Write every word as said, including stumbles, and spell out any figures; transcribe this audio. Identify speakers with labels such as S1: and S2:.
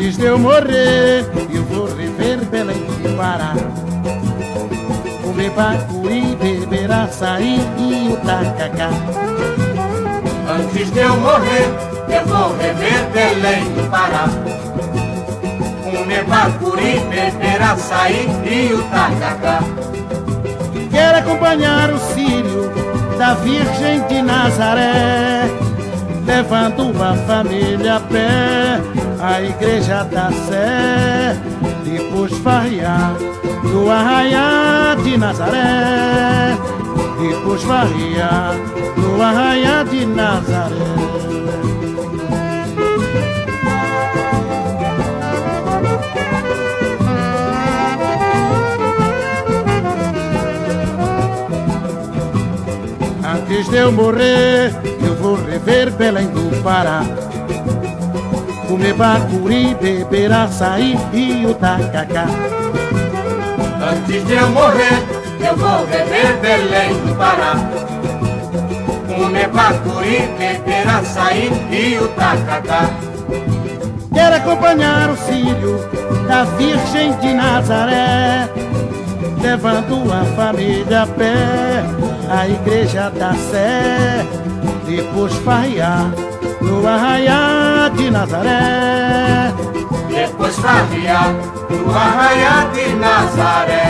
S1: Antes de eu morrer, eu vou rever Belém do Pará. Comer bacuri, beber açaí e o tacacá.
S2: Antes de eu morrer, eu vou rever Belém do Pará. Comer bacuri, beber açaí e o tacacá.
S1: Quero acompanhar o círio da Virgem de Nazaré, levando a família a pé à Igreja da Sé. Depois farrear no Arraiá de Nazaré. Depois farrear no Arraiá de Nazaré. Antes de eu morrer, eu vou rever Belém do Pará. Comer bacuri, beber açaí e o tacacá.
S2: Antes de eu morrer, eu vou rever Belém do Pará. Comer bacuri, beber açaí e o tacacá.
S1: Quero acompanhar o círio da Virgem de Nazaré, levando a família a pé à Igreja da Sé. Depois farrear no Arraiá de Nazaré.
S2: Depois farrear no Arraiá de Nazaré.